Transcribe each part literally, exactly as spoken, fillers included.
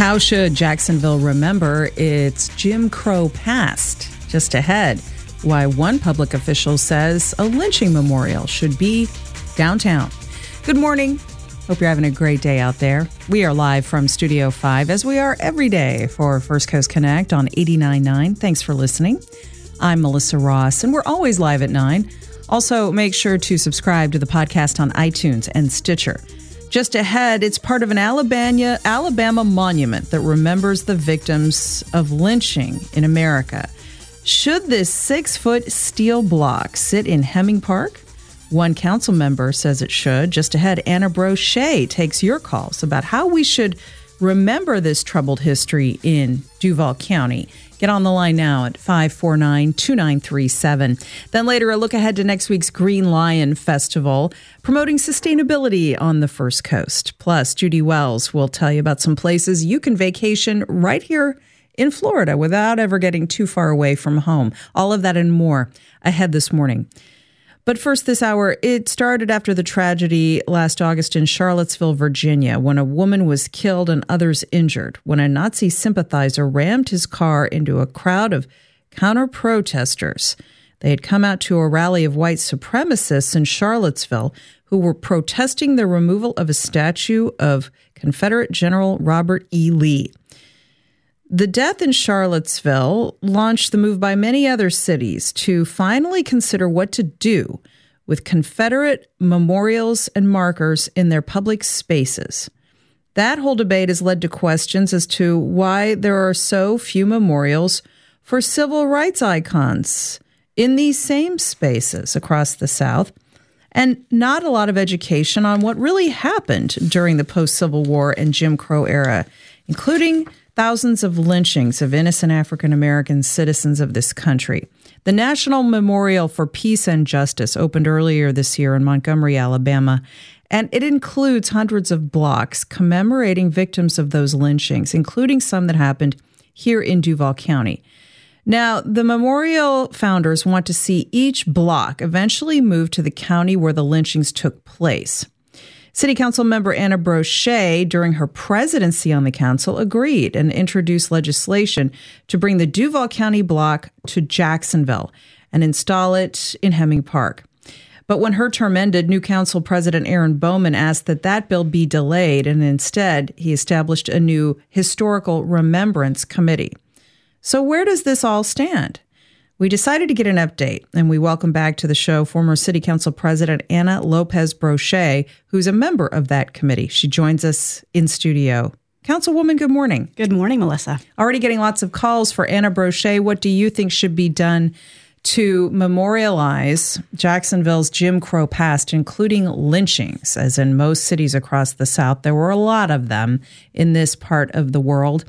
How should Jacksonville remember its Jim Crow past? Just ahead, why one public official says a lynching memorial should be downtown. Good morning. Hope you're having a great day out there. We are live from Studio five, as we are every day for First Coast Connect on eighty-nine point nine. Thanks for listening. I'm Melissa Ross, and we're always live at nine. Also, make sure to subscribe to the podcast on iTunes and Stitcher. Just ahead, it's part of an Alabama, Alabama monument that remembers the victims of lynching in America. Should this six-foot steel block sit in Hemming Park? One council member says it should. Just ahead, Anna Brochet takes your calls about how we should remember this troubled history in Duval County. Get on the line now at five four nine, two nine three seven. Then later, a look ahead to next week's Green Lion Festival, promoting sustainability on the First Coast. Plus, Judy Wells will tell you about some places you can vacation right here in Florida without ever getting too far away from home. All of that and more ahead this morning. But first this hour, it started after the tragedy last August in Charlottesville, Virginia, when a woman was killed and others injured when a Nazi sympathizer rammed his car into a crowd of counter-protesters. They had come out to a rally of white supremacists in Charlottesville who were protesting the removal of a statue of Confederate General Robert E. Lee. The death in Charlottesville launched the move by many other cities to finally consider what to do with Confederate memorials and markers in their public spaces. That whole debate has led to questions as to why there are so few memorials for civil rights icons in these same spaces across the South, and not a lot of education on what really happened during the post-Civil War and Jim Crow era, including thousands of lynchings of innocent African-American citizens of this country. The National Memorial for Peace and Justice opened earlier this year in Montgomery, Alabama, and it includes hundreds of blocks commemorating victims of those lynchings, including some that happened here in Duval County. Now, the memorial founders want to see each block eventually move to the county where the lynchings took place. City Council member Anna Brochet, during her presidency on the council, agreed and introduced legislation to bring the Duval County block to Jacksonville and install it in Hemming Park. But when her term ended, new council president Aaron Bowman asked that that bill be delayed, and instead he established a new historical remembrance committee. So where does this all stand? We decided to get an update, and we welcome back to the show former City Council President Anna Lopez Brochet, who's a member of that committee. She joins us in studio. Councilwoman, good morning. Good morning, Melissa. Already getting lots of calls for Anna Brochet. What do you think should be done to memorialize Jacksonville's Jim Crow past, including lynchings, as in most cities across the South? There were a lot of them in this part of the world.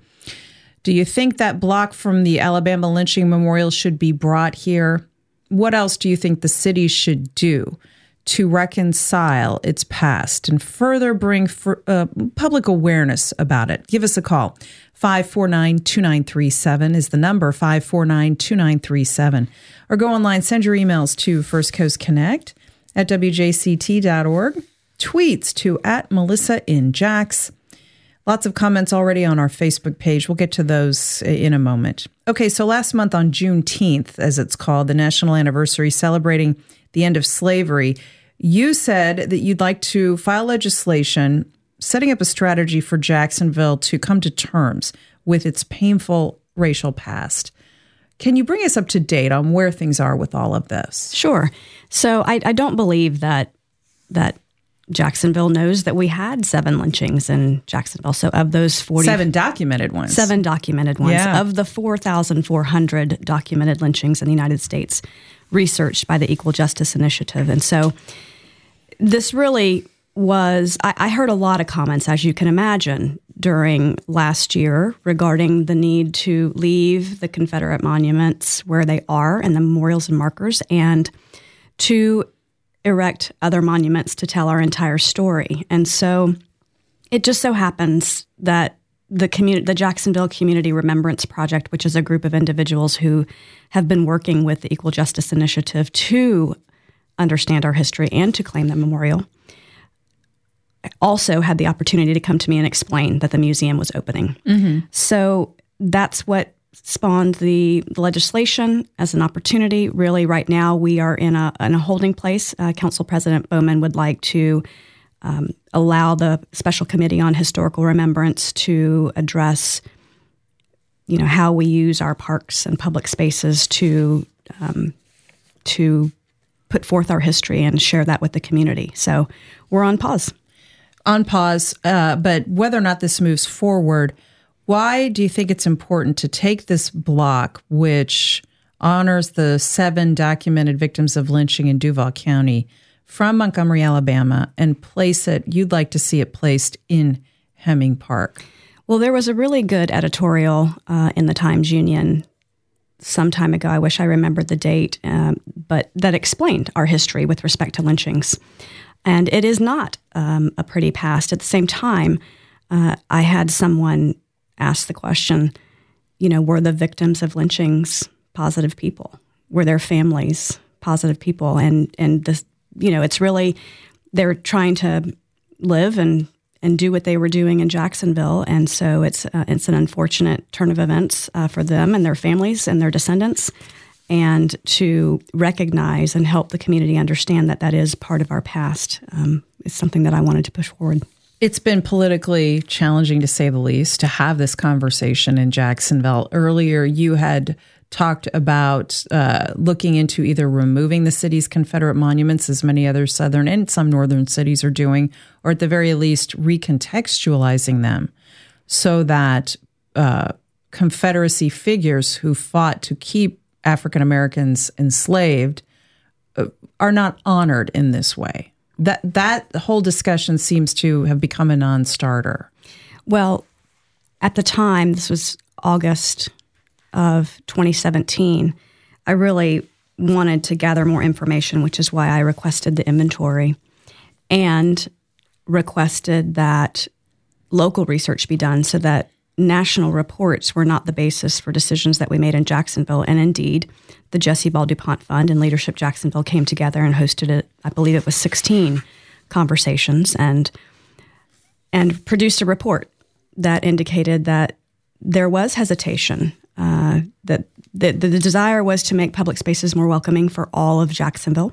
Do you think that block from the Alabama lynching memorial should be brought here? What else do you think the city should do to reconcile its past and further bring for, uh, public awareness about it? Give us a call. five four nine, two nine three seven is the number, five four nine, two nine three seven. Or go online, send your emails to First Coast Connect at w j c t dot org, tweets to at Melissa in Jax. Lots of comments already on our Facebook page. We'll get to those in a moment. Okay, so last month on Juneteenth, as it's called, the national anniversary celebrating the end of slavery, you said that you'd like to file legislation setting up a strategy for Jacksonville to come to terms with its painful racial past. Can you bring us up to date on where things are with all of this? Sure. So I, I don't believe that that Jacksonville knows that we had seven lynchings in Jacksonville. So of those forty... Seven documented ones. Seven documented ones. Yeah. Of the four thousand four hundred documented lynchings in the United States, researched by the Equal Justice Initiative. And so this really was... I, I heard a lot of comments, as you can imagine, during last year regarding the need to leave the Confederate monuments where they are and the memorials and markers, and to erect other monuments to tell our entire story. And so it just so happens that the community, the Jacksonville Community Remembrance Project, which is a group of individuals who have been working with the Equal Justice Initiative to understand our history and to claim the memorial, also had the opportunity to come to me and explain that the museum was opening. Mm-hmm. So that's what spawned the legislation as an opportunity. Really, right now, we are in a, in a holding place. Uh, Council President Bowman would like to um, allow the Special Committee on Historical Remembrance to address, you know, how we use our parks and public spaces to um, to put forth our history and share that with the community. So we're on pause. On pause, uh, but whether or not this moves forward, why do you think it's important to take this block, which honors the seven documented victims of lynching in Duval County, from Montgomery, Alabama, and place it, you'd like to see it placed in Hemming Park? Well, there was a really good editorial uh, in the Times-Union some time ago. I wish I remembered the date, um, but that explained our history with respect to lynchings. And it is not um, a pretty past. At the same time, uh, I had someone ask the question, you know, were the victims of lynchings positive people? Were their families positive people? And, and this, you know, it's really, they're trying to live and, and do what they were doing in Jacksonville. And so it's, uh, it's an unfortunate turn of events uh, for them and their families and their descendants. And to recognize and help the community understand that that is part of our past um, is something that I wanted to push forward. It's been politically challenging, to say the least, to have this conversation in Jacksonville. Earlier, you had talked about uh, looking into either removing the city's Confederate monuments, as many other southern and some northern cities are doing, or at the very least recontextualizing them so that uh, Confederacy figures who fought to keep African Americans enslaved uh, are not honored in this way. That that whole discussion seems to have become a non-starter. Well, at the time, this was August of twenty seventeen, I really wanted to gather more information, which is why I requested the inventory and requested that local research be done so that national reports were not the basis for decisions that we made in Jacksonville. And indeed, the Jesse Ball DuPont Fund and Leadership Jacksonville came together and hosted it. I believe it was sixteen conversations and and produced a report that indicated that there was hesitation, uh, that the, the, the desire was to make public spaces more welcoming for all of Jacksonville,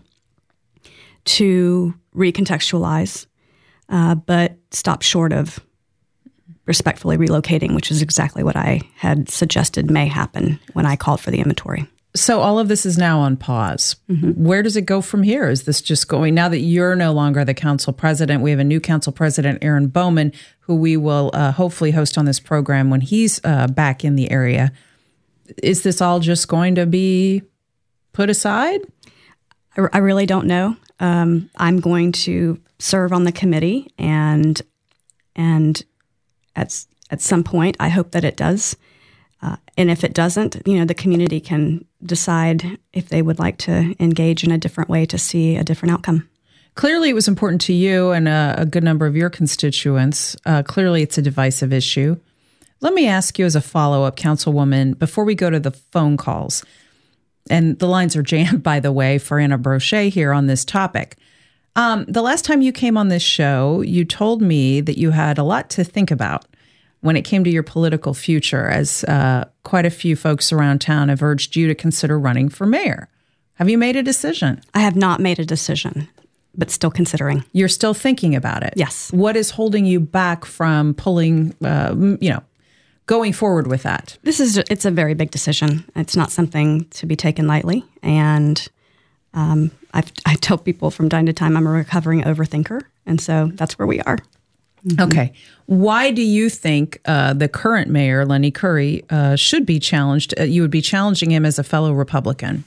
to recontextualize, uh, but stop short of respectfully relocating, which is exactly what I had suggested may happen when I called for the inventory. So all of this is now on pause. Mm-hmm. Where does it go from here? Is this just going, now that you're no longer the council president, we have a new council president, Aaron Bowman, who we will uh, hopefully host on this program when he's uh, back in the area. Is this all just going to be put aside? I, I really don't know. Um, I'm going to serve on the committee, and and At, at some point, I hope that it does. Uh, and if it doesn't, you know, the community can decide if they would like to engage in a different way to see a different outcome. Clearly, it was important to you and a, a good number of your constituents. Uh, clearly, it's a divisive issue. Let me ask you as a follow-up, Councilwoman, before we go to the phone calls, and the lines are jammed, by the way, for Anna Brochet here on this topic. Um, the last time you came on this show, you told me that you had a lot to think about when it came to your political future, as uh, quite a few folks around town have urged you to consider running for mayor. Have you made a decision? I have not made a decision, but still considering. You're still thinking about it? Yes. What is holding you back from pulling, uh, you know, going forward with that? This is, it's a very big decision. It's not something to be taken lightly. And Um, I've, I tell people from time to time I'm a recovering overthinker, and so that's where we are. Mm-hmm. Okay. Why do you think uh, the current mayor, Lenny Curry, uh, should be challenged? Uh, you would be challenging him as a fellow Republican.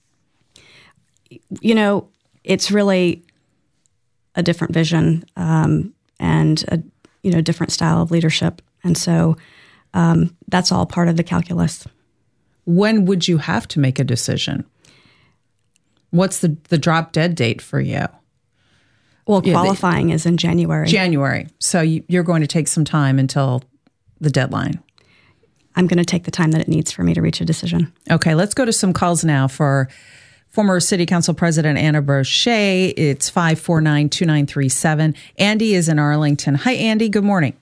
You know, it's really a different vision um, and a you know different style of leadership, and so um, that's all part of the calculus. When would you have to make a decision? What's the, the drop dead date for you? Well, qualifying yeah, the, is in January. January. So you, you're going to take some time until the deadline. I'm going to take the time that it needs for me to reach a decision. Okay, let's go to some calls now for former City Council President Anna Brochet. It's five four nine, two nine three seven. Andy is in Arlington. Hi, Andy. Good morning.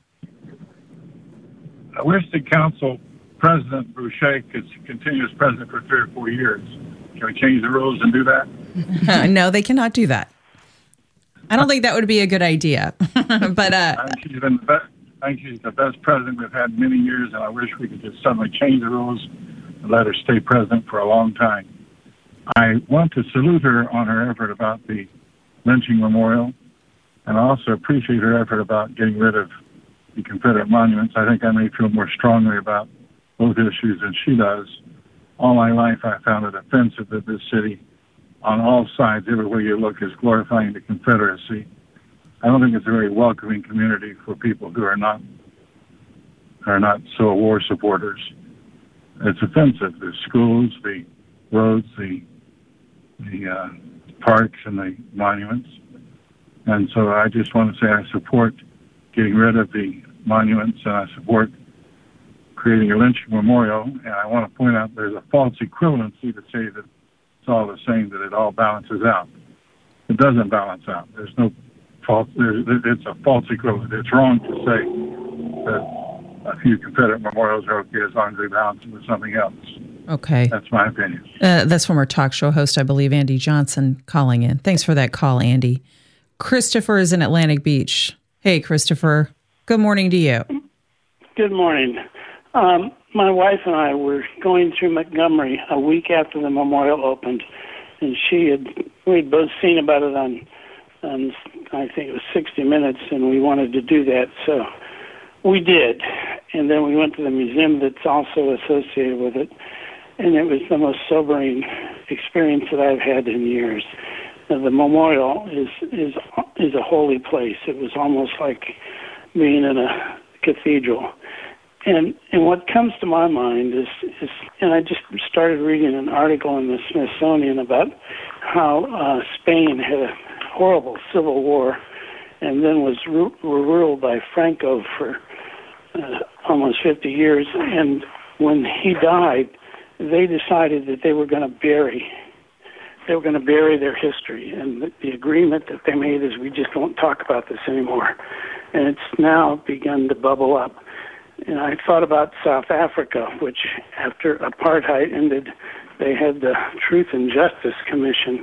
I wish the council president, Brochet, could continue as president for three or four years. Can we change the rules and do that? No, they cannot do that. I don't think that would be a good idea. but uh, I think she's been the best. I think she's the best president we've had in many years, and I wish we could just suddenly change the rules and let her stay president for a long time. I want to salute her on her effort about the lynching memorial, and I also appreciate her effort about getting rid of the Confederate monuments. I think I may feel more strongly about both issues than she does. All my life, I found it offensive that this city, on all sides, everywhere you look, is glorifying the Confederacy. I don't think it's a very welcoming community for people who are not are not so war supporters. It's offensive. The schools, the roads, the the uh, parks, and the monuments. And so I just want to say I support getting rid of the monuments, and I support creating a lynching memorial. And I want to point out there's a false equivalency to say that it's all the same, that it all balances out. It doesn't balance out. There's no false. There's, it's a false equivalent. It's wrong to say that a few Confederate memorials are okay as long as they balance with something else. Okay. That's my opinion. Uh, that's from our talk show host, I believe, Andy Johnson, calling in. Thanks for that call, Andy. Christopher is in Atlantic Beach. Hey, Christopher. Good morning to you. Good morning. Um, my wife and I were going through Montgomery a week after the memorial opened, and she had we'd both seen about it on, on I think it was sixty minutes, and we wanted to do that, so we did. And then we went to the museum that's also associated with it, and it was the most sobering experience that I've had in years. Now, the memorial is is is a holy place. It was almost like being in a cathedral. And and what comes to my mind is, is and I just started reading an article in the Smithsonian about how uh, Spain had a horrible civil war and then was ru- were ruled by Franco for uh, almost fifty years. And when he died, they decided that they were going to bury they were going to bury their history. And the, the agreement that they made is we just won't talk about this anymore. And it's now begun to bubble up. And I thought about South Africa, which after apartheid ended, they had the Truth and Justice Commission.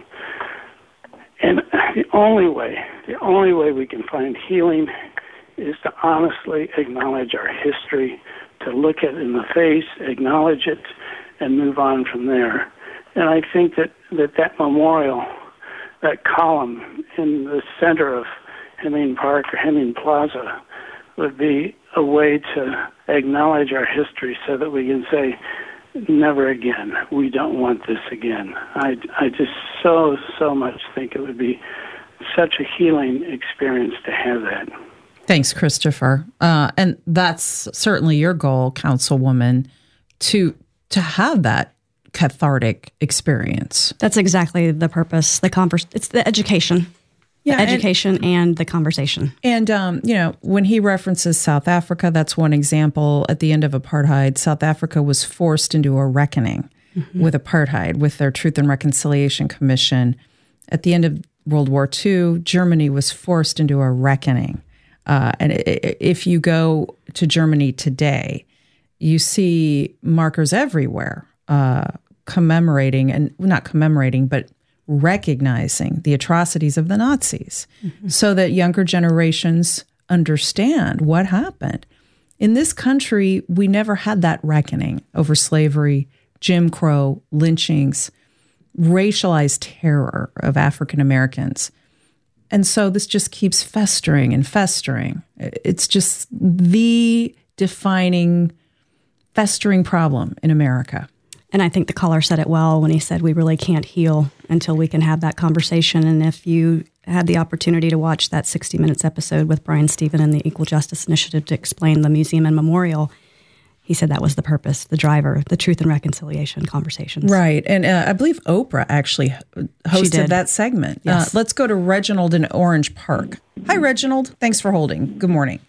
And the only way, the only way we can find healing is to honestly acknowledge our history, to look it in the face, acknowledge it, and move on from there. And I think that that, that memorial, that column in the center of Hemming Park or Hemming Plaza would be a way to acknowledge our history so that we can say, never again. We don't want this again. I, I just so, so much think it would be such a healing experience to have that. Thanks, Christopher. Uh, and that's certainly your goal, Councilwoman, to to have that cathartic experience. That's exactly the purpose. The converse, it's the education. Yeah, education and, and the conversation. And, um, you know, when he references South Africa, that's one example. At the end of apartheid, South Africa was forced into a reckoning mm-hmm. with apartheid, with their Truth and Reconciliation Commission. At the end of World War Two, Germany was forced into a reckoning. Uh, and if you go to Germany today, you see markers everywhere uh, commemorating, and not commemorating, but recognizing the atrocities of the Nazis mm-hmm. so that younger generations understand what happened. In this country, we never had that reckoning over slavery, Jim Crow, lynchings, racialized terror of African Americans. And so this just keeps festering and festering. It's just the defining, festering problem in America. And I think the caller said it well when he said we really can't heal until we can have that conversation. And if you had the opportunity to watch that sixty minutes episode with Brian Stephen and the Equal Justice Initiative to explain the museum and memorial, he said that was the purpose, the driver, the Truth and Reconciliation conversations. Right. And uh, I believe Oprah actually hosted that segment. Yes. Uh, let's go to Reginald in Orange Park. Hi, Reginald. Thanks for holding. Good morning.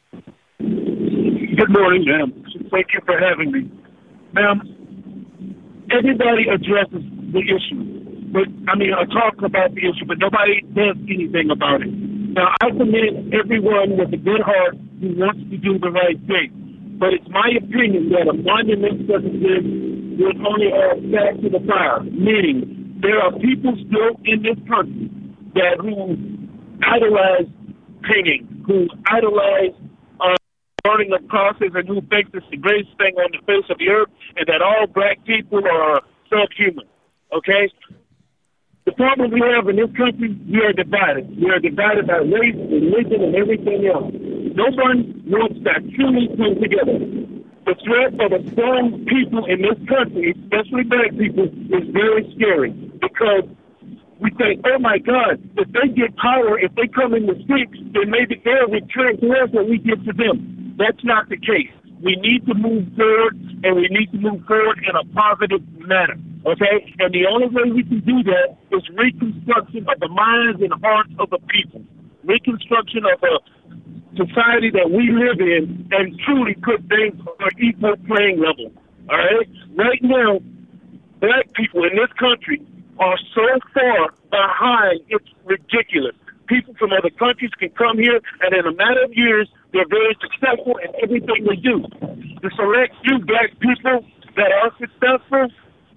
Good morning, ma'am. Thank you for having me. Ma'am, everybody addresses the issue. but I mean, I talk about the issue, but nobody does anything about it. Now, I commend everyone with a good heart who wants to do the right thing, but it's my opinion that a monument such as this would only add gas to the fire. Meaning, there are people still in this country that who idolize painting, who idolize uh, burning of crosses, and who think it's the greatest thing on the face of the earth, and that all black people are subhuman. Okay? The problem we have in this country, we are divided. We are divided by race, religion, and everything else. No one wants to truly come together. The threat of the strong people in this country, especially black people, is very scary because we think, oh my God, if they get power, if they come in the streets, then maybe they'll return to us what we did to them. That's not the case. We need to move forward, and we need to move forward in a positive manner, okay? And the only way we can do that is reconstruction of the minds and hearts of the people, reconstruction of a society that we live in, and truly put things on an equal playing level, all right? Right now, black people in this country are so far behind, it's ridiculous. People from other countries can come here, and in a matter of years, they're very successful in everything they do. The select few black people that are successful,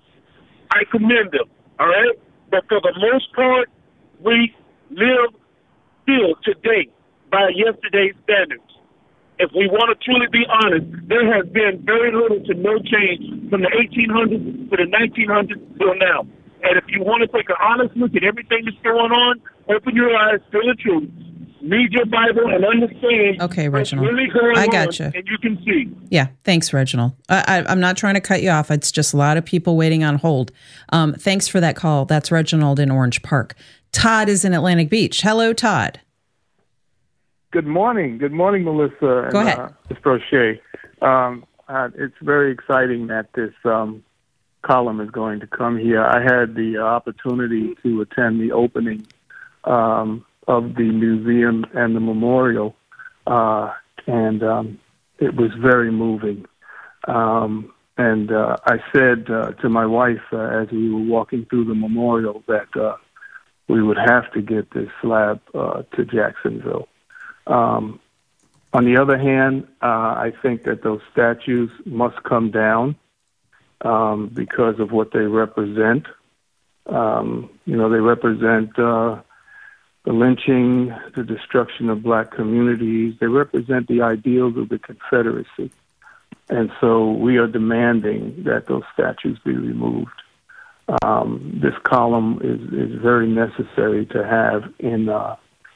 I commend them, all right? But for the most part, we live still today by yesterday's standards. If we want to truly be honest, there has been very little to no change from the eighteen hundreds to the nineteen hundreds till now. And if you want to take an honest look at everything that's going on, open your eyes to the truth. Read your Bible and understand okay, Reginald. what's really going I on, gotcha. and you can see. Yeah, thanks, Reginald. I, I, I'm not trying to cut you off. It's just a lot of people waiting on hold. Um, thanks for that call. That's Reginald in Orange Park. Todd is in Atlantic Beach. Hello, Todd. Good morning. Good morning, Melissa and Go ahead. Uh, Mister O'Shea. Um, uh, it's very exciting that this um, column is going to come here. I had the opportunity to attend the opening um, of the museum and the memorial, uh, and um, it was very moving. Um, and uh, I said uh, to my wife uh, as we were walking through the memorial that uh, we would have to get this slab uh, to Jacksonville. Um, on the other hand, uh, I think that those statues must come down um, because of what they represent. Um, you know, they represent uh, the lynching, the destruction of black communities. They represent the ideals of the Confederacy. And so we are demanding that those statues be removed. Um, this column is, is very necessary to have in uh,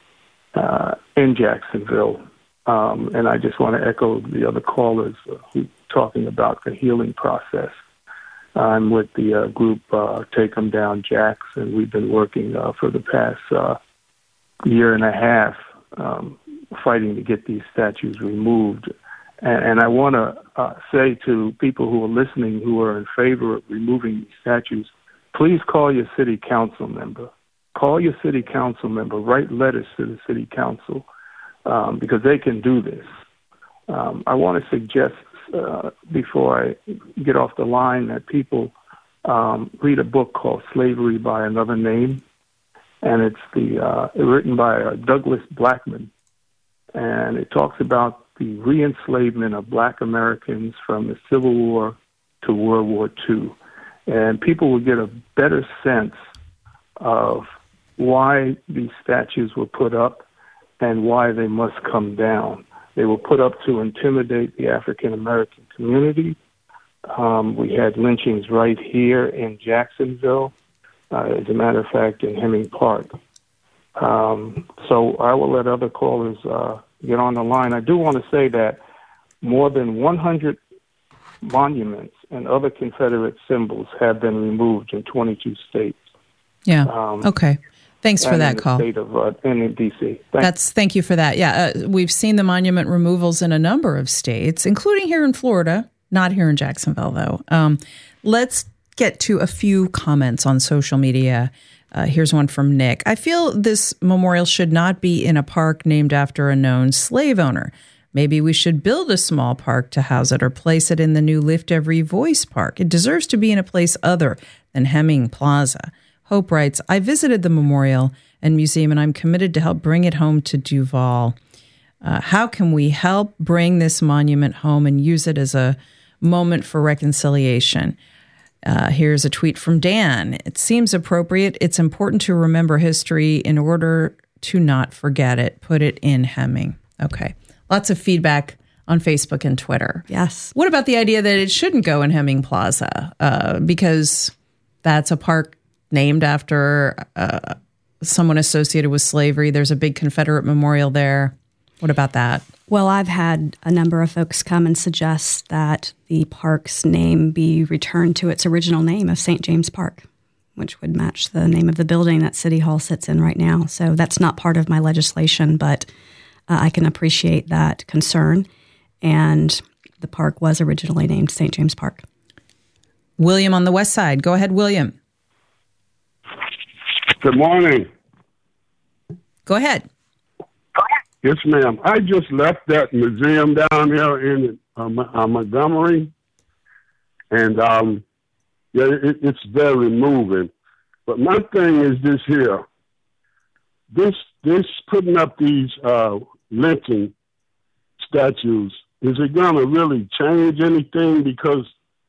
uh, in Jacksonville. Um, and I just want to echo the other callers uh, who are talking about the healing process. I'm with the uh, group uh, Take 'em Down Jacks, and we've been working uh, for the past uh, year and a half um, fighting to get these statues removed. And, and I want to uh, say to people who are listening who are in favor of removing these statues, please call your city council member. Call your city council member. Write letters to the city council um, because they can do this. Um, I want to suggest uh, before I get off the line that people um, read a book called Slavery by Another Name, and it's the uh, written by uh, Douglas Blackman, and it talks about the re-enslavement of black Americans from the Civil War to World War Two. And people will get a better sense of why these statues were put up and why they must come down. They were put up to intimidate the African American community. Um, we had lynchings right here in Jacksonville, uh, as a matter of fact, in Hemming Park. Um, so I will let other callers uh, get on the line. I do want to say that more than one hundred monuments and other Confederate symbols have been removed in twenty-two states. Yeah. Um, okay. Thanks for that call. State of uh, and in D C. Thanks. That's thank you for that. Yeah, uh, we've seen the monument removals in a number of states, including here in Florida. Not here in Jacksonville, though. Um, let's get to a few comments on social media. Uh, here's one from Nick. I feel this memorial should not be in a park named after a known slave owner. Maybe we should build a small park to house it or place it in the new Lift Every Voice Park. It deserves to be in a place other than Hemming Plaza. Hope writes, I visited the memorial and museum, and I'm committed to help bring it home to Duval. Uh, how can we help bring this monument home and use it as a moment for reconciliation? Uh, here's a tweet from Dan. It seems appropriate. It's important to remember history in order to not forget it. Put it in Hemming. Okay. Lots of feedback on Facebook and Twitter. Yes. What about the idea that it shouldn't go in Hemming Plaza? Uh, because that's a park named after uh, someone associated with slavery. There's a big Confederate memorial there. What about that? Well, I've had a number of folks come and suggest that the park's name be returned to its original name of Saint James Park, which would match the name of the building that City Hall sits in right now. So that's not part of my legislation, but uh, I can appreciate that concern. And the park was originally named Saint James Park. William on the west side. Go ahead, William. Good morning. Go ahead. Yes, ma'am. I just left that museum down here in uh, uh, Montgomery, and um, yeah, it, it's very moving. But my thing is this here: this this putting up these uh, lynching statues, is it going to really change anything? Because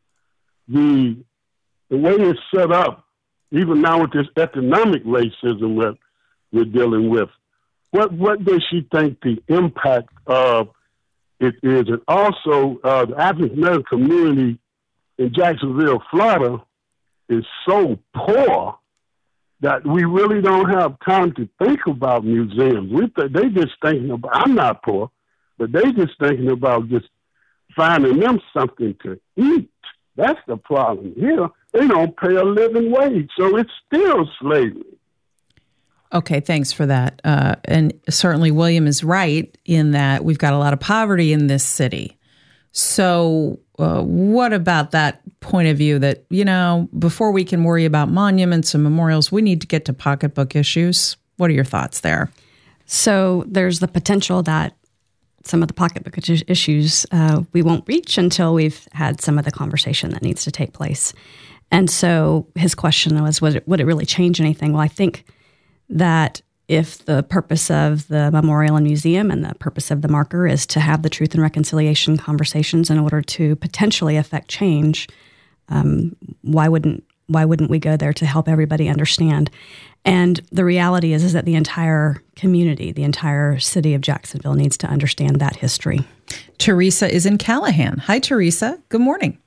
the the way it's set up, even now with this economic racism that we're dealing with, what what does she think the impact of it is? And also, uh, the African American community in Jacksonville, Florida, is so poor that we really don't have time to think about museums. We th- they just thinking about. I'm not poor, but they just thinking about just finding them something to eat. That's the problem here. They don't pay a living wage, so it's still slavery. Okay, thanks for that. Uh, and certainly William is right in that we've got a lot of poverty in this city. So uh, what about that point of view that, you know, before we can worry about monuments and memorials, we need to get to pocketbook issues? What are your thoughts there? So there's the potential that some of the pocketbook issues uh, we won't reach until we've had some of the conversation that needs to take place. And so his question was, would it, would it really change anything? Well, I think that if the purpose of the memorial and museum and the purpose of the marker is to have the truth and reconciliation conversations in order to potentially affect change, um, why wouldn't why wouldn't we go there to help everybody understand? And the reality is, is that the entire community, the entire city of Jacksonville needs to understand that history. Teresa is in Callahan. Hi, Teresa. Good morning.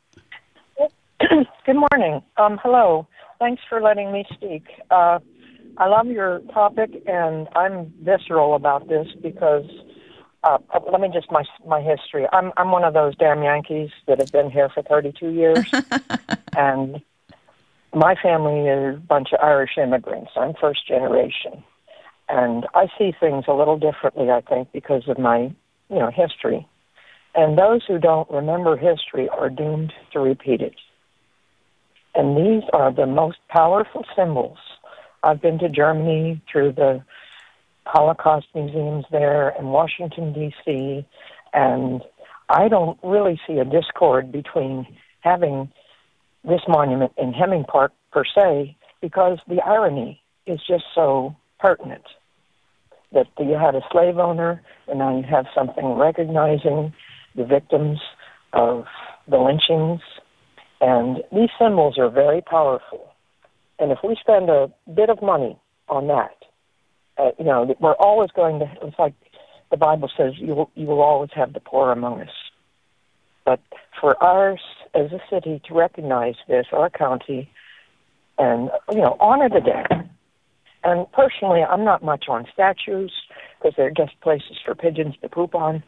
Good morning. Um, hello. Thanks for letting me speak. Uh, I love your topic, and I'm visceral about this because, uh, let me just, my my history. I'm I'm one of those damn Yankees that have been here for thirty-two years, and my family is a bunch of Irish immigrants. I'm first generation, and I see things a little differently, I think, because of my, you know, history. And those who don't remember history are doomed to repeat it. And these are the most powerful symbols. I've been to Germany through the Holocaust museums there in Washington, D C, and I don't really see a discord between having this monument in Hemming Park per se, because the irony is just so pertinent that you had a slave owner and now you have something recognizing the victims of the lynchings, and these symbols are very powerful. And if we spend a bit of money on that, uh, you know, we're always going to, it's like the Bible says, you will, you will always have the poor among us. But for ours as a city to recognize this, our county, and, you know, honor the dead. And personally, I'm not much on statues because they're just places for pigeons to poop on.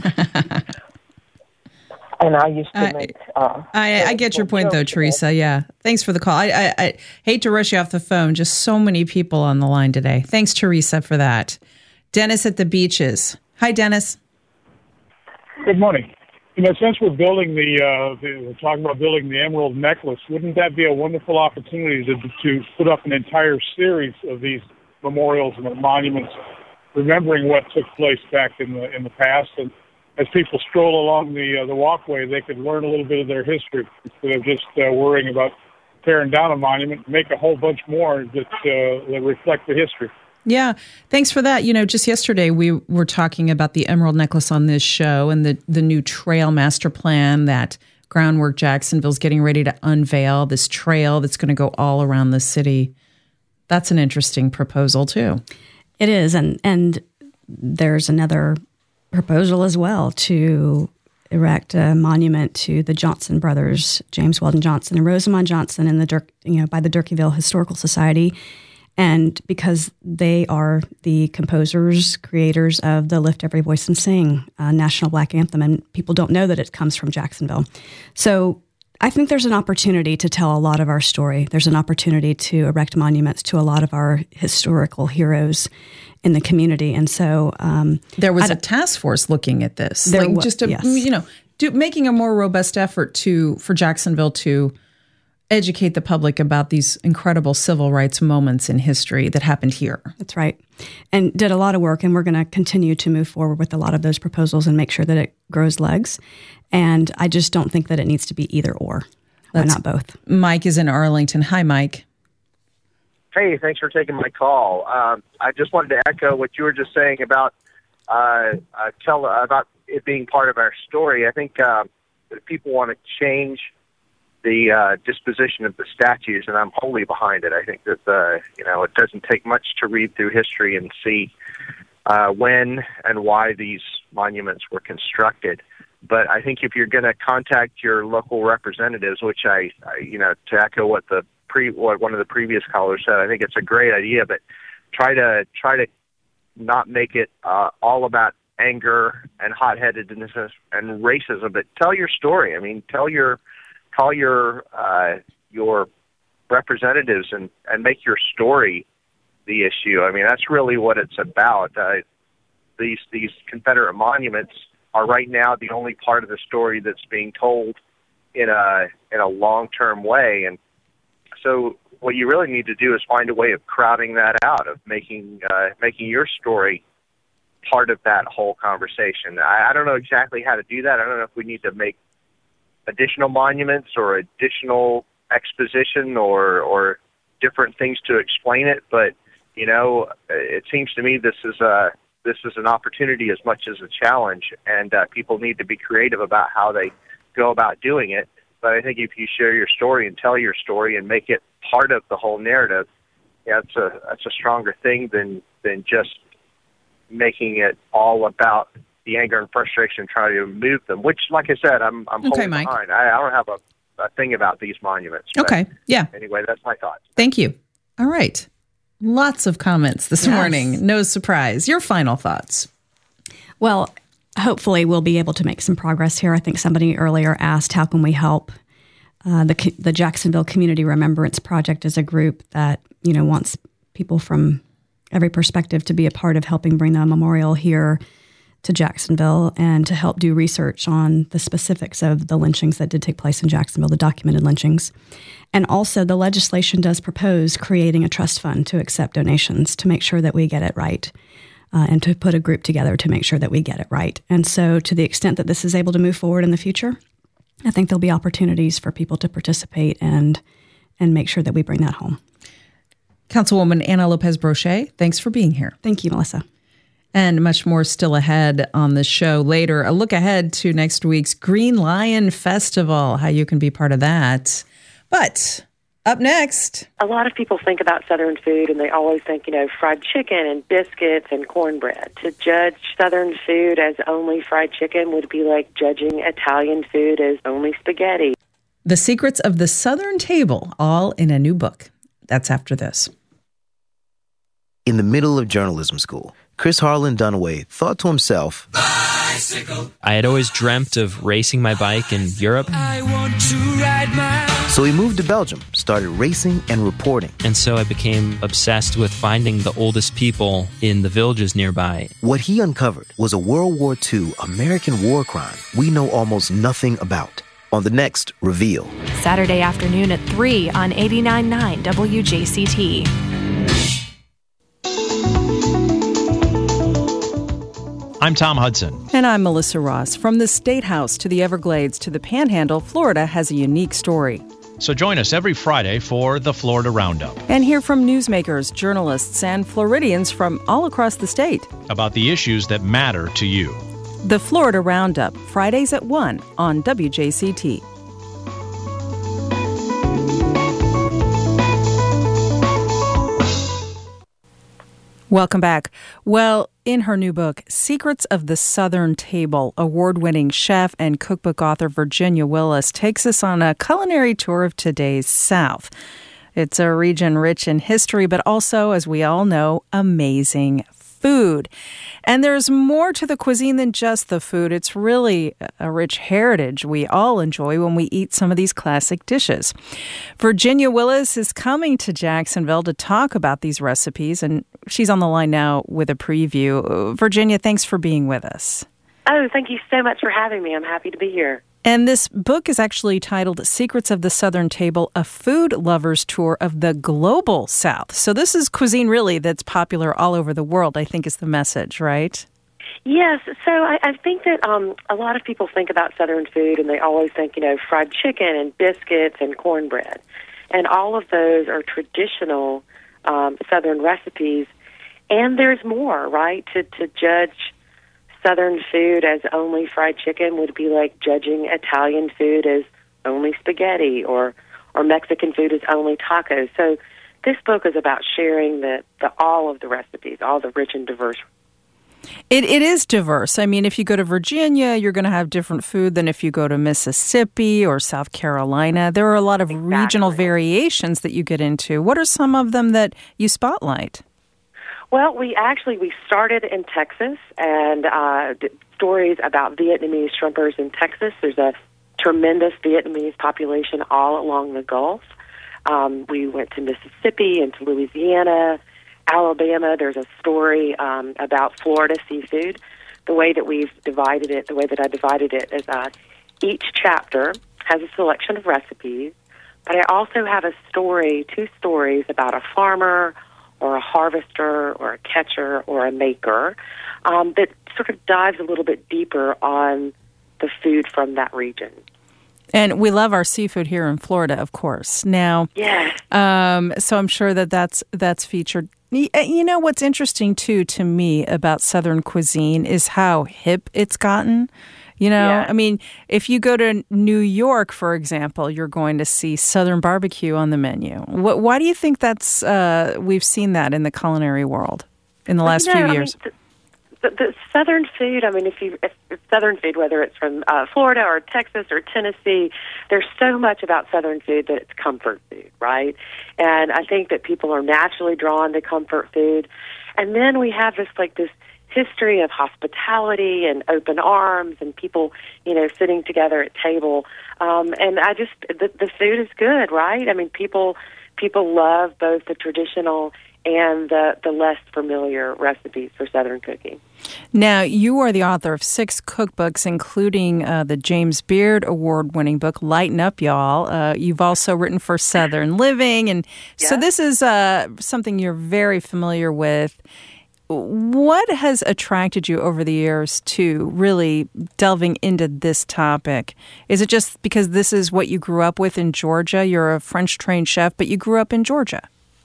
And I used to make... Uh, I, I get your point, though, Teresa. Yeah. Thanks for the call. I, I, I hate to rush you off the phone. Just so many people on the line today. Thanks, Teresa, for that. Dennis at the Beaches. Hi, Dennis. Good morning. You know, since we're building the, uh, the we're talking about building the Emerald Necklace, wouldn't that be a wonderful opportunity to, to put up an entire series of these memorials and monuments, remembering what took place back in the in the past, and as people stroll along the uh, the walkway, they could learn a little bit of their history instead of just uh, worrying about tearing down a monument, make a whole bunch more that, uh, that reflect the history. Yeah, thanks for that. You know, just yesterday we were talking about the Emerald Necklace on this show and the, the new trail master plan that Groundwork Jacksonville's getting ready to unveil, this trail that's going to go all around the city. That's an interesting proposal, too. It is, and and there's another proposal as well to erect a monument to the Johnson brothers, James Weldon Johnson and Rosamond Johnson, in the Dirk, you know, by the Durkeeville Historical Society. And because they are the composers, creators of the Lift Every Voice and Sing uh, National Black Anthem, and people don't know that it comes from Jacksonville. So I think there's an opportunity to tell a lot of our story. There's an opportunity to erect monuments to a lot of our historical heroes in the community. And so um, there was a task force looking at this, there like was, just a, yes. you know, do, making a more robust effort to for Jacksonville to educate the public about these incredible civil rights moments in history that happened here. That's right. And did a lot of work, and we're going to continue to move forward with a lot of those proposals and make sure that it grows legs. And I just don't think that it needs to be either or. Why not both? Mike is in Arlington. Hi, Mike. Hey, thanks for taking my call. Um, I just wanted to echo what you were just saying about uh, uh, tell about it being part of our story. I think uh, if people want to change the uh, disposition of the statues, and I'm wholly behind it. I think that uh, you know it doesn't take much to read through history and see uh, when and why these monuments were constructed. But I think if you're going to contact your local representatives, which I, I, you know, to echo what the pre what one of the previous callers said, I think it's a great idea. But try to try to not make it uh, all about anger and hot-headedness and racism, but tell your story. I mean, tell your Call your uh, your representatives and, and make your story the issue. I mean, that's really what it's about. Uh, these these Confederate monuments are right now the only part of the story that's being told in a in a long term way. And so, what you really need to do is find a way of crowding that out, of making uh, making your story part of that whole conversation. I, I don't know exactly how to do that. I don't know if we need to make additional monuments or additional exposition or or different things to explain it, but you know, it seems to me this is a this is an opportunity as much as a challenge, and uh, people need to be creative about how they go about doing it. But I think if you share your story and tell your story and make it part of the whole narrative, yeah, that's a that's a stronger thing than than just making it all about the anger and frustration, trying to move them, which, like I said, I'm I'm okay, holding Mike. behind. I, I don't have a, a thing about these monuments. Okay, yeah. Anyway, that's my thought. Thank you. All right. Lots of comments this Yes. morning. No surprise. Your final thoughts. Well, hopefully we'll be able to make some progress here. I think somebody earlier asked, how can we help? Uh, the the Jacksonville Community Remembrance Project is a group that, you know, wants people from every perspective to be a part of helping bring the memorial here to Jacksonville and to help do research on the specifics of the lynchings that did take place in Jacksonville, the documented lynchings. And also the legislation does propose creating a trust fund to accept donations to make sure that we get it right, uh, and to put a group together to make sure that we get it right. And so to the extent that this is able to move forward in the future, I think there'll be opportunities for people to participate and and make sure that we bring that home. Councilwoman Ana Lopez Brochet, thanks for being here. Thank you, Melissa. And much more still ahead on the show later. A look ahead to next week's Green Lion Festival, how you can be part of that. But up next, a lot of people think about Southern food and they always think, you know, fried chicken and biscuits and cornbread. To judge Southern food as only fried chicken would be like judging Italian food as only spaghetti. The Secrets of the Southern Table, all in a new book. That's after this. In the middle of journalism school, Chris Harlan Dunaway thought to himself, Bicycle. I had always dreamt of racing my bike in Europe. I want to ride my... So he moved to Belgium, started racing and reporting. And so I became obsessed with finding the oldest people in the villages nearby. What he uncovered was a World War Two American war crime we know almost nothing about. On the next Reveal. Saturday afternoon at three on eighty-nine point nine W J C T. I'm Tom Hudson. And I'm Melissa Ross. From the State House to the Everglades to the Panhandle, Florida has a unique story. So join us every Friday for the Florida Roundup. And hear from newsmakers, journalists, and Floridians from all across the state about the issues that matter to you. The Florida Roundup, Fridays at one on W J C T. Welcome back. Well, in her new book, Secrets of the Southern Table, award-winning chef and cookbook author Virginia Willis takes us on a culinary tour of today's South. It's a region rich in history, but also, as we all know, amazing food. And there's more to the cuisine than just the food. It's really a rich heritage we all enjoy when we eat some of these classic dishes. Virginia Willis is coming to Jacksonville to talk about these recipes, and she's on the line now with a preview. Virginia, thanks for being with us. Oh, thank you so much for having me. I'm happy to be here. And this book is actually titled Secrets of the Southern Table, a food lover's tour of the global South. So this is cuisine really that's popular all over the world, I think is the message, right? Yes. So I, I think that um, a lot of people think about Southern food and they always think, you know, fried chicken and biscuits and cornbread. And all of those are traditional um, Southern recipes. And there's more, right? To, to judge Southern food as only fried chicken would be like judging Italian food as only spaghetti, or or Mexican food as only tacos. So this book is about sharing the, the all of the recipes, all the rich and diverse. It It is diverse. I mean, if you go to Virginia, you're going to have different food than if you go to Mississippi or South Carolina. There are a lot of exactly. regional variations that you get into. What are some of them that you spotlight? Well, we actually, we started in Texas, and uh, stories about Vietnamese shrimpers in Texas. There's a tremendous Vietnamese population all along the Gulf. Um, we went to Mississippi and to Louisiana, Alabama. There's a story um, about Florida seafood. The way that we've divided it, the way that I divided it is uh, each chapter has a selection of recipes, but I also have a story, two stories about a farmer or a harvester or a catcher or a maker um, that sort of dives a little bit deeper on the food from that region. And we love our seafood here in Florida, of course. Now, yeah. Um, so I'm sure that that's, that's featured. You know, what's interesting, too, to me about Southern cuisine is how hip it's gotten. You know, yeah. I mean, if you go to New York, for example, you're going to see Southern barbecue on the menu. What, why do you think that's, uh, we've seen that in the culinary world in the last you know, few I years? Mean, the, the, the Southern food, I mean, if you, if, if Southern food, whether it's from uh, Florida or Texas or Tennessee, there's so much about Southern food that it's comfort food, right? And I think that people are naturally drawn to comfort food. And then we have this, like, this history of hospitality and open arms and people, you know, sitting together at table. Um, and I just, the, the food is good, right? I mean, people people love both the traditional and the, the less familiar recipes for Southern cooking. Now, you are the author of six cookbooks, including uh, the James Beard Award-winning book, Lighten Up, Y'all. Uh, you've also written for Southern Living. And yeah. so this is uh, something you're very familiar with. What has attracted you over the years to really delving into this topic? Is it just because this is what you grew up with in Georgia? You're a French-trained chef, but you grew up in Georgia.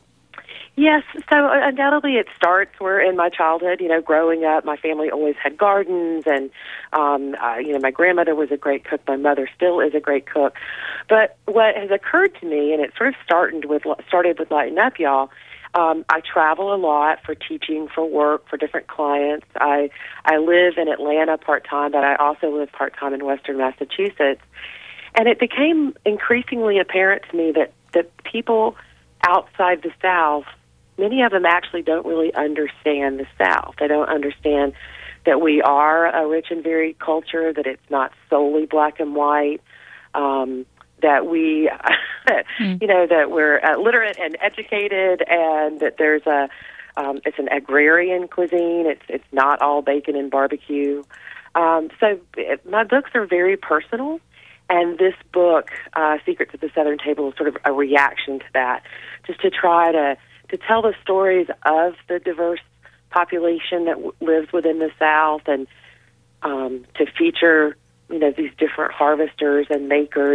Yes, so undoubtedly it starts where in my childhood, you know, growing up, my family always had gardens, and, um, uh, you know, my grandmother was a great cook. My mother still is a great cook. But what has occurred to me, and it sort of started with, started with Lighten Up, Y'all, Um, I travel a lot for teaching, for work, for different clients. I I live in Atlanta part-time, but I also live part-time in Western Massachusetts. And it became increasingly apparent to me that, that people outside the South, many of them actually don't really understand the South. They don't understand that we are a rich and varied culture, that it's not solely black and white, um, that we, mm. you know, that we're uh, literate and educated, and that there's a, um, it's an agrarian cuisine. It's it's not all bacon and barbecue. Um, so it, my books are very personal, and this book, uh, Secrets of the Southern Table, is sort of a reaction to that, just to try to to tell the stories of the diverse population that w- lives within the South, and um, to feature, you know, these different harvesters and makers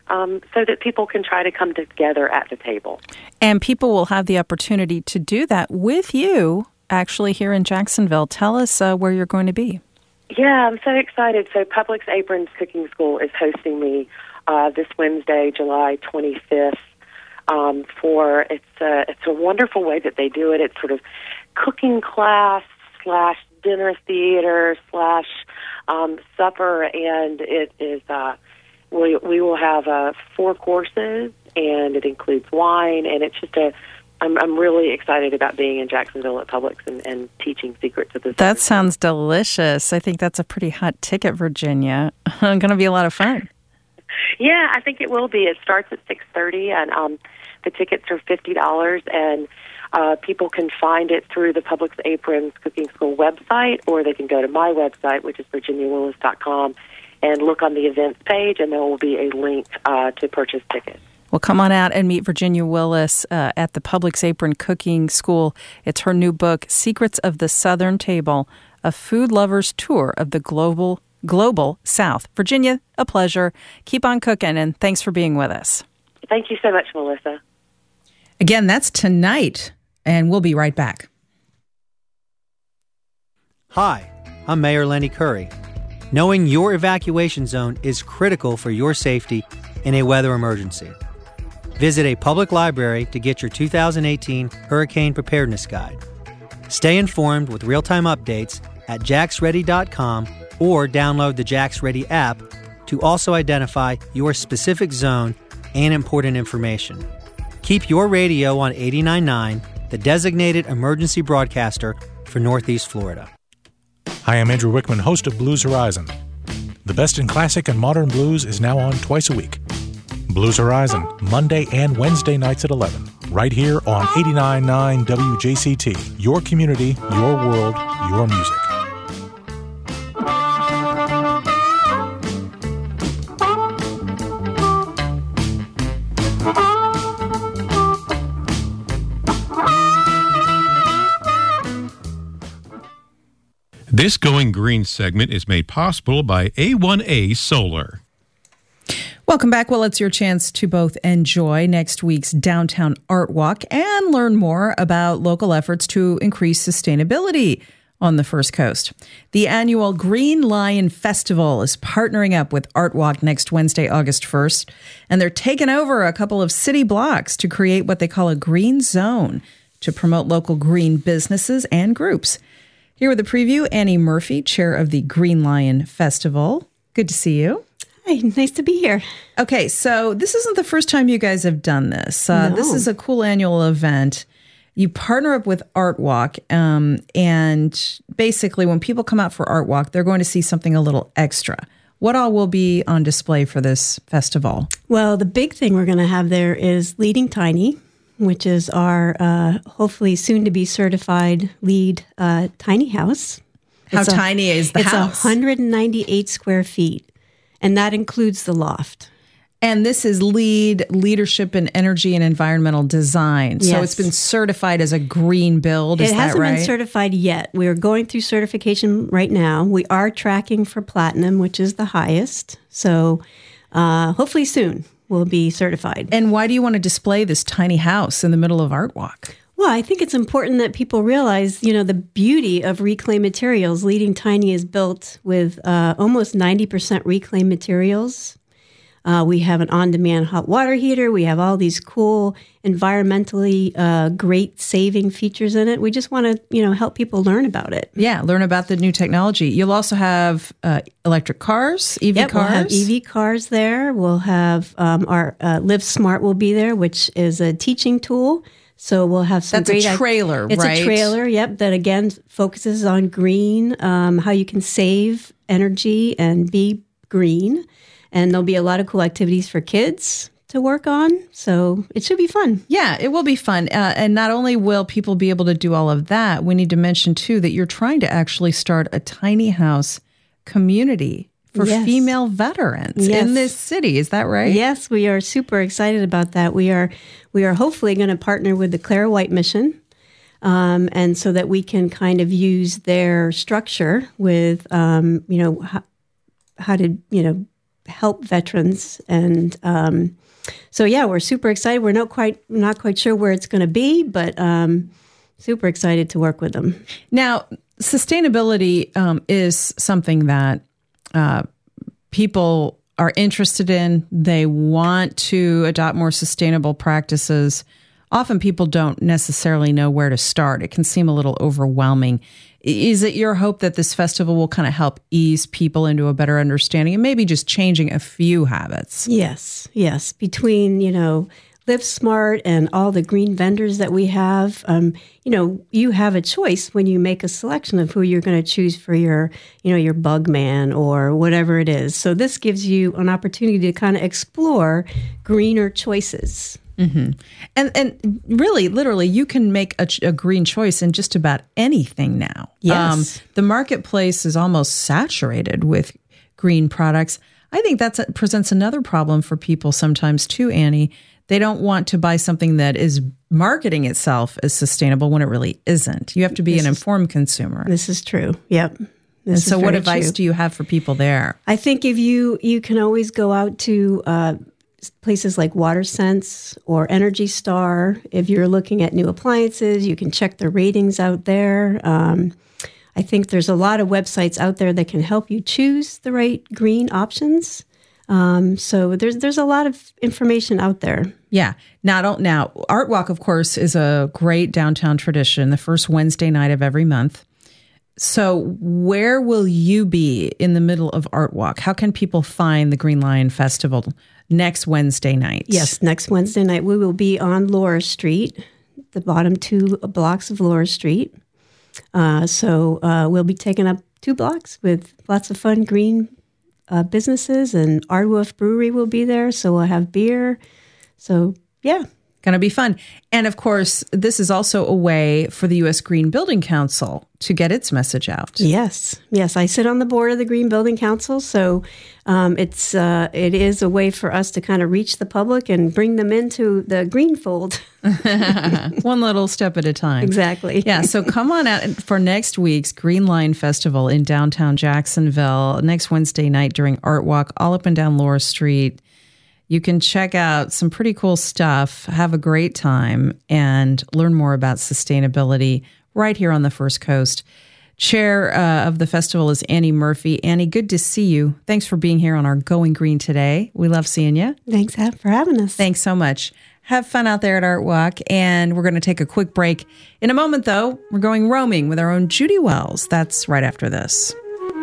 um, so that people can try to come together at the table. And people will have the opportunity to do that with you, actually, here in Jacksonville. Tell us uh, where you're going to be. Yeah, I'm so excited. So Publix Aprons Cooking School is hosting me uh, this Wednesday, July twenty-fifth. Um, for it's a, it's a wonderful way that they do it. It's sort of cooking class slash dinner theater slash um, supper, and it is uh, we we will have uh, four courses, and it includes wine, and it's just a. I'm I'm really excited about being in Jacksonville at Publix and, and teaching secrets of this. That sounds delicious. I think that's a pretty hot ticket, Virginia. Going to be a lot of fun. Yeah, I think it will be. It starts at six thirty, and um, the tickets are fifty dollars, and uh, people can find it through the Publix Aprons Cooking School website, or they can go to my website, which is virginia willis dot com, and look on the events page, and there will be a link uh, to purchase tickets. Well, come on out and meet Virginia Willis uh, at the Publix Apron Cooking School. It's her new book, Secrets of the Southern Table, a food lover's tour of the global global South. Virginia, a pleasure. Keep on cooking, and thanks for being with us. Thank you so much, Melissa. Again, that's tonight, and we'll be right back. Hi, I'm Mayor Lenny Curry. Knowing your evacuation zone is critical for your safety in a weather emergency. Visit a public library to get your two thousand eighteen Hurricane Preparedness Guide. Stay informed with real-time updates at jax ready dot com or download the Jax Ready app to also identify your specific zone and important information. Keep your radio on eighty-nine point nine, the designated emergency broadcaster for Northeast Florida. Hi, I'm Andrew Wickman, host of Blues Horizon. The best in classic and modern blues is now on twice a week. Blues Horizon, Monday and Wednesday nights at eleven, right here on eighty-nine point nine W J C T. Your community, your world, your music. This Going Green segment is made possible by A one A Solar. Welcome back. Well, it's your chance to both enjoy next week's Downtown Art Walk and learn more about local efforts to increase sustainability on the First Coast. The annual Green Lion Festival is partnering up with Art Walk next Wednesday, August first, and they're taking over a couple of city blocks to create what they call a green zone to promote local green businesses and groups. Here with a preview, Annie Murphy, chair of the Green Lion Festival. Good to see you. Hi, nice to be here. Okay, so this isn't the first time you guys have done this. Uh, No. This is a cool annual event. You partner up with Art Walk, um, and basically when people come out for Art Walk, they're going to see something a little extra. What all will be on display for this festival? Well, the big thing we're going to have there is Leading Tiny, which is our uh, hopefully soon-to-be certified LEED uh, tiny house. How It's a- tiny is the it's house? It's one hundred ninety-eight square feet, and that includes the loft. And this is LEED, Leadership in Energy and Environmental Design. So Yes. it's been certified as a green build, is It that hasn't right? been certified yet. We're going through certification right now. We are tracking for platinum, which is the highest. So uh, hopefully soon we'll be certified. And why do you want to display this tiny house in the middle of Art Walk? Well, I think it's important that people realize, you know, the beauty of reclaimed materials. Leading Tiny is built with uh, almost ninety percent reclaimed materials. Uh, we have an on-demand hot water heater. We have all these cool, environmentally uh, great saving features in it. We just want to, you know, help people learn about it. Yeah, learn about the new technology. You'll also have uh, electric cars, E V Yep, cars. we'll have E V cars there. We'll have um, our uh, Live Smart will be there, which is a teaching tool. So we'll have some That's a great trailer, It's right? a trailer, yep, that again focuses on green, um, how you can save energy and be green. And there'll be a lot of cool activities for kids to work on. So it should be fun. Yeah, it will be fun. Uh, and not only will people be able to do all of that, we need to mention, too, that you're trying to actually start a tiny house community for Yes. female veterans Yes. in this city. Is that right? Yes, we are super excited about that. We are we are hopefully going to partner with the Clara White Mission, um, and so that we can kind of use their structure with um, you know how, how to you know help veterans. And um, so, yeah, we're super excited. We're not quite not quite sure where it's going to be, but um, super excited to work with them. Now, sustainability um, is something that uh, people are interested in. They want to adopt more sustainable practices. Often people don't necessarily know where to start. It can seem a little overwhelming. Is it your hope that this festival will kind of help ease people into a better understanding and maybe just changing a few habits? Yes, yes. Between, you know, Live Smart and all the green vendors that we have, um, you know, you have a choice when you make a selection of who you're going to choose for your, you know, your bug man or whatever it is. So this gives you an opportunity to kind of explore greener choices. Mm-hmm. And and really, literally, you can make a, a green choice in just about anything now. Yes. Um, the marketplace is almost saturated with green products. I think that presents another problem for people sometimes too, Annie. They don't want to buy something that is marketing itself as sustainable when it really isn't. You have to be This an is- informed consumer. This is true. Yep. This And is so what very advice true. do you have for people there? I think if you you can always go out to uh, places like WaterSense or Energy Star. If you're looking at new appliances, you can check the ratings out there. Um, I think there's a lot of websites out there that can help you choose the right green options. Um, so there's there's a lot of information out there. Yeah. Now, don't, now, Art Walk, of course, is a great downtown tradition, the first Wednesday night of every month. So where will you be in the middle of Art Walk? How can people find the Green Lion Festival next Wednesday night? Yes, next Wednesday night we will be on Laura Street, the bottom two blocks of Laura Street. Uh, so uh, we'll be taking up two blocks with lots of fun green uh, businesses, and Ardwolf Brewery will be there. So we'll have beer. So yeah. Going to be fun. And of course, this is also a way for the U S Green Building Council to get its message out. Yes, yes. I sit on the board of the Green Building Council, so um, it's uh, it is a way for us to kind of reach the public and bring them into the green fold. One little step at a time. Exactly. Yeah, so come on out for next week's Green Lion Festival in downtown Jacksonville, next Wednesday night during Art Walk, all up and down Laura Street. You can check out some pretty cool stuff, have a great time, and learn more about sustainability right here on the First Coast. Chair uh, of the festival is Annie Murphy. Annie, good to see you. Thanks for being here on our Going Green today. We love seeing you. Thanks for having us. Thanks so much. Have fun out there at Art Walk, and we're going to take a quick break. In a moment, though, we're going roaming with our own Judy Wells. That's right after this.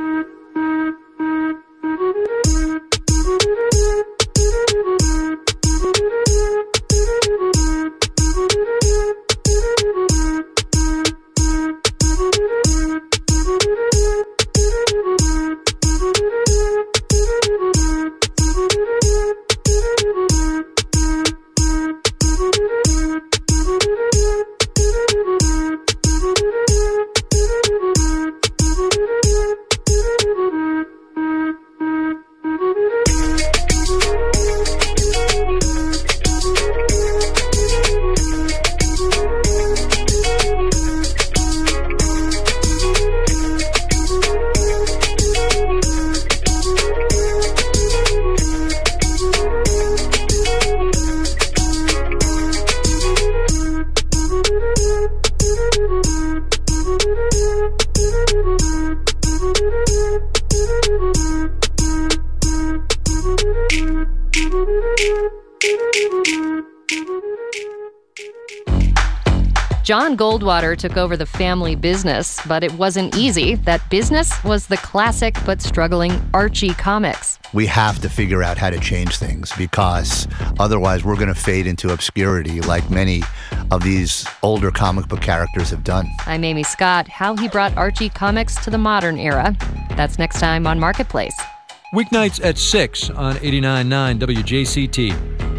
John Goldwater took over the family business, but it wasn't easy. That business was the classic but struggling Archie Comics. We have to figure out how to change things because otherwise we're going to fade into obscurity like many of these older comic book characters have done. I'm Amy Scott. How he brought Archie Comics to the modern era. That's next time on Marketplace. Weeknights at six on eighty-nine point nine W J C T.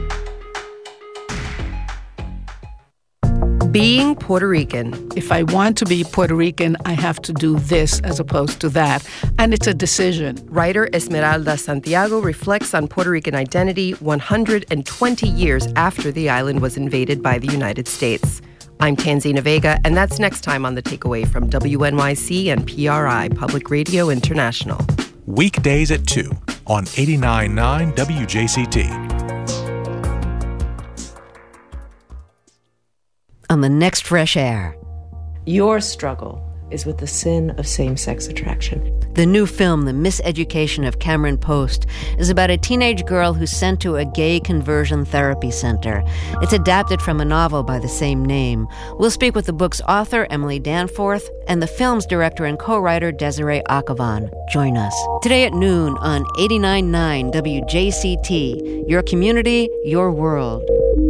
Being Puerto Rican. If I want to be Puerto Rican, I have to do this as opposed to that. And it's a decision. Writer Esmeralda Santiago reflects on Puerto Rican identity one hundred twenty years after the island was invaded by the United States. I'm Tanzina Vega, and that's next time on The Takeaway from W N Y C and P R I, Public Radio International. Weekdays at two on eighty-nine point nine W J C T. On the next Fresh Air. Your struggle is with the sin of same-sex attraction. The new film, The Miseducation of Cameron Post, is about a teenage girl who's sent to a gay conversion therapy center. It's adapted from a novel by the same name. We'll speak with the book's author, Emily Danforth, and the film's director and co-writer, Desiree Akhavan. Join us today at noon on eighty-nine point nine W J C T. Your community, your world.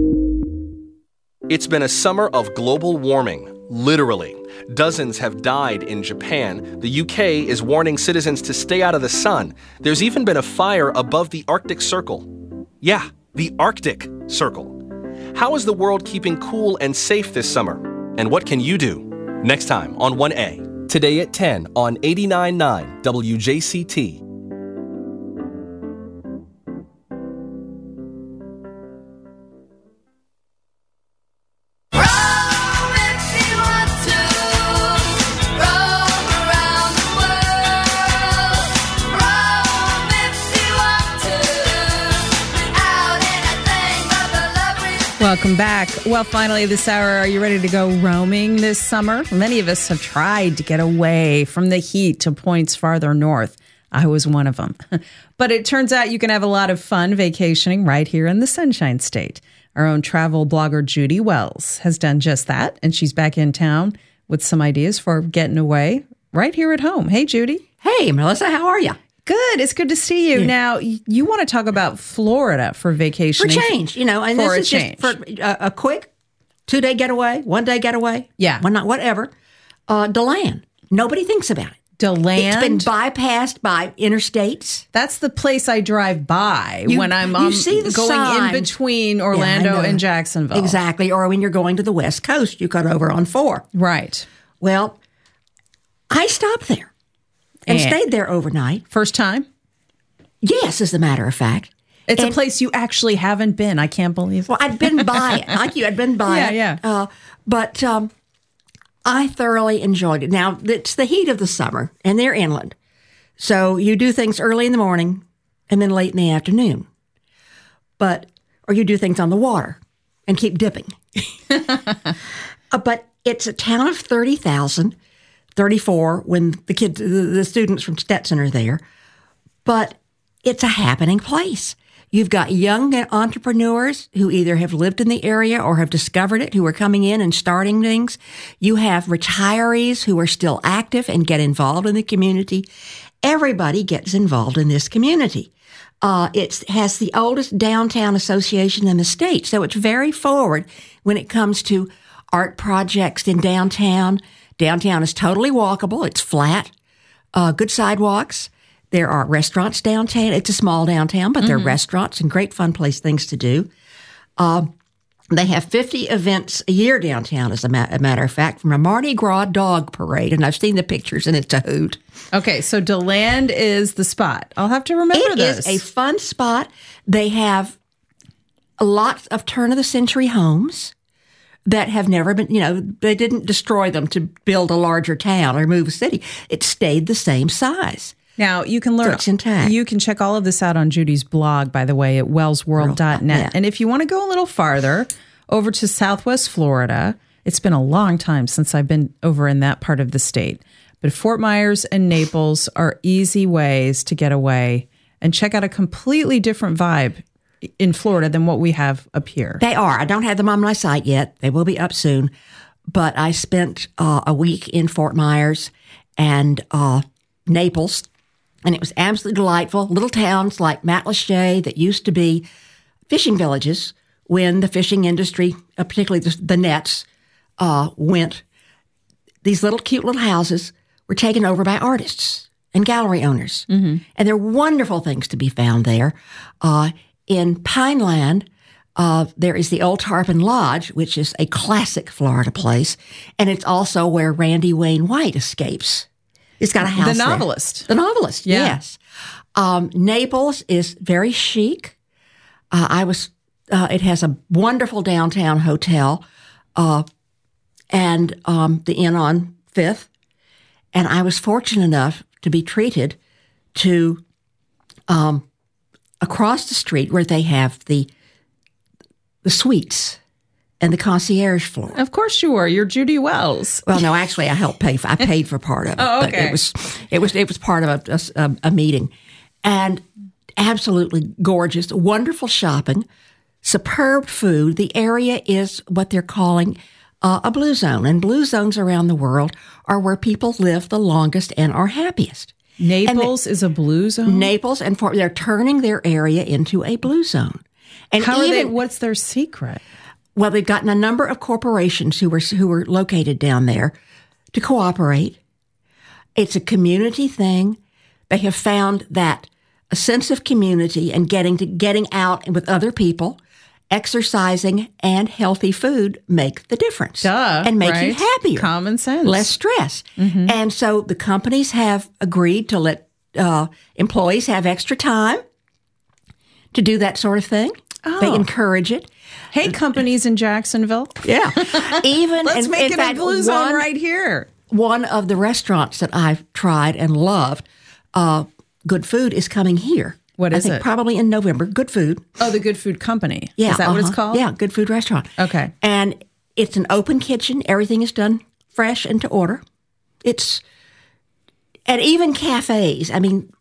It's been a summer of global warming, literally. Dozens have died in Japan. The U K is warning citizens to stay out of the sun. There's even been a fire above the Arctic Circle. Yeah, the Arctic Circle. How is the world keeping cool and safe this summer? And what can you do? Next time on one A. Today at ten on eighty-nine point nine W J C T. Welcome back. Well, finally this hour, are you ready to go roaming this summer? Many of us have tried to get away from the heat to points farther north. I was one of them. But it turns out you can have a lot of fun vacationing right here in the Sunshine State. Our own travel blogger, Judy Wells, has done just that, and she's back in town with some ideas for getting away right here at home. Hey, Judy. Hey, Melissa, how are you? Good. It's good to see you. Yeah. Now, you want to talk about Florida for vacationing. For change, you know, and for this is change. just for a, a quick two-day getaway, one-day getaway. Yeah. One night, whatever. Uh, DeLand. Nobody thinks about it. DeLand? It's been bypassed by interstates. That's the place I drive by you, when I'm you um, see the going signs. in between Orlando yeah, and Jacksonville. Exactly. Or when you're going to the West Coast, you cut over on four. Right. Well, I stopped there and, and stayed there overnight. First time? Yes, as a matter of fact. It's and, a place you actually haven't been. I can't believe it. Well, I'd been by it. Like you, I'd been by yeah, it. Yeah, yeah. Uh, but um, I thoroughly enjoyed it. Now, it's the heat of the summer, and they're inland. So you do things early in the morning and then late in the afternoon. But, or you do things on the water and keep dipping. uh, but it's a town of thirty thousand, thirty-four when the kids, the, the students from Stetson are there. But it's a happening place. You've got young entrepreneurs who either have lived in the area or have discovered it, who are coming in and starting things. You have retirees who are still active and get involved in the community. Everybody gets involved in this community. Uh, it has the oldest downtown association in the state, so it's very forward when it comes to art projects in downtown. Downtown is totally walkable. It's flat, uh, good sidewalks. There are restaurants downtown. It's a small downtown, but mm-hmm. there are restaurants and great fun place things to do. Uh, they have fifty events a year downtown, as a, ma- a matter of fact, from a Mardi Gras dog parade. And I've seen the pictures, and it's a hoot. Okay, so DeLand is the spot. I'll have to remember it this. It is a fun spot. They have lots of turn-of-the-century homes that have never been, you know, they didn't destroy them to build a larger town or move a city. It stayed the same size. Now, you can learn, so you can check all of this out on Judy's blog, by the way, at wells world dot net. Yeah. And if you want to go a little farther, over to Southwest Florida, it's been a long time since I've been over in that part of the state. But Fort Myers and Naples are easy ways to get away and check out a completely different vibe in Florida than what we have up here. They are. I don't have them on my site yet. They will be up soon. But I spent uh, a week in Fort Myers and uh, Naples. And it was absolutely delightful. Little towns like Matlacha that used to be fishing villages when the fishing industry, uh, particularly the, the nets, uh, went. These little cute little houses were taken over by artists and gallery owners. Mm-hmm. And there are wonderful things to be found there. Uh, in Pineland, uh, there is the Old Tarpon Lodge, which is a classic Florida place. And it's also where Randy Wayne White escapes. It's got a house The there. novelist. The novelist, yeah. yes. Um, Naples is very chic. Uh, I was. Uh, it has a wonderful downtown hotel, uh, and um, the Inn on Fifth. And I was fortunate enough to be treated to um, across the street where they have the the suites and the concierge floor. Of course you were. You're Judy Wells. Well, no, actually, I helped pay for. I paid for part of it. Oh, okay. But it was it was it was part of a, a, a meeting, and absolutely gorgeous, wonderful shopping, superb food. The area is what they're calling uh, a blue zone, and blue zones around the world are where people live the longest and are happiest. Naples the, is a blue zone? Naples, and for, they're turning their area into a blue zone. And How even, are they, what's their secret? Well, they've gotten a number of corporations who were who were located down there to cooperate. It's a community thing. They have found that a sense of community and getting to getting out with other people, exercising, and healthy food make the difference. Duh, and make right? you happier. Common sense. Less stress. Mm-hmm. And so the companies have agreed to let uh, employees have extra time to do that sort of thing. Oh. They encourage it. Hey, companies in Jacksonville. Yeah. Even Let's in, make in it fact, a blue zone one, right here. One of the restaurants that I've tried and loved, uh, Good Food, is coming here. What is I think it? Probably in November. Good Food. Oh, the Good Food Company. Yeah. Is that uh-huh. what it's called? Yeah, Good Food Restaurant. Okay. And it's an open kitchen. Everything is done fresh and to order. It's, and even cafes, I mean,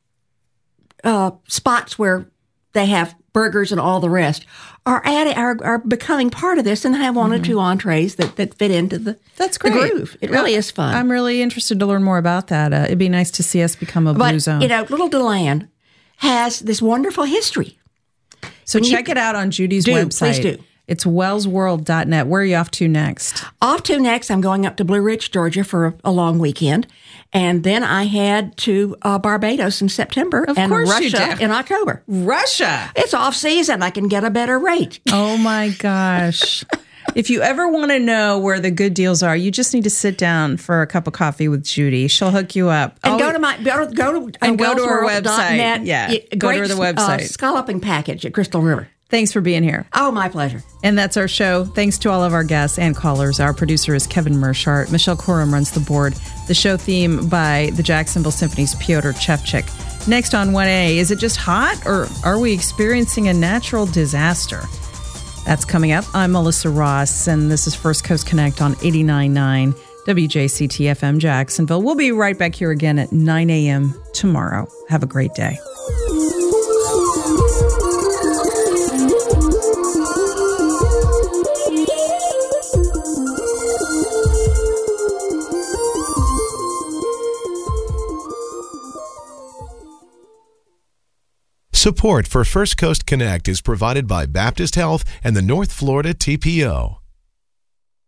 uh, spots where they have burgers and all the rest are adding, are, are becoming part of this, and they have one mm-hmm. or two entrees that, that fit into the, That's great. the groove. It really well, is fun. I'm really interested to learn more about that. Uh, it'd be nice to see us become a but, blue zone. You know, Little DeLand has this wonderful history. So and check you, it out on Judy's do, website. Please do. It's wells world dot net. Where are you off to next? Off to next, I'm going up to Blue Ridge, Georgia for a, a long weekend. And then I head to uh, Barbados in September of and course Russia you do. in October. Russia? It's off season. I can get a better rate. Oh, my gosh. If you ever want to know where the good deals are, you just need to sit down for a cup of coffee with Judy. She'll hook you up. And oh, go to my go to, go to and go to her website. Net. Yeah, go to the website. Uh, scalloping package at Crystal River. Thanks for being here. Oh, my pleasure. And that's our show. Thanks to all of our guests and callers. Our producer is Kevin Mershart. Michelle Corum runs the board. The show theme by the Jacksonville Symphony's Pyotr Chevchik. Next on one A, is it just hot or are we experiencing a natural disaster? That's coming up. I'm Melissa Ross, and this is First Coast Connect on eighty-nine point nine W J C T F M Jacksonville. We'll be right back here again at nine a.m. tomorrow. Have a great day. Support for First Coast Connect is provided by Baptist Health and the North Florida T P O.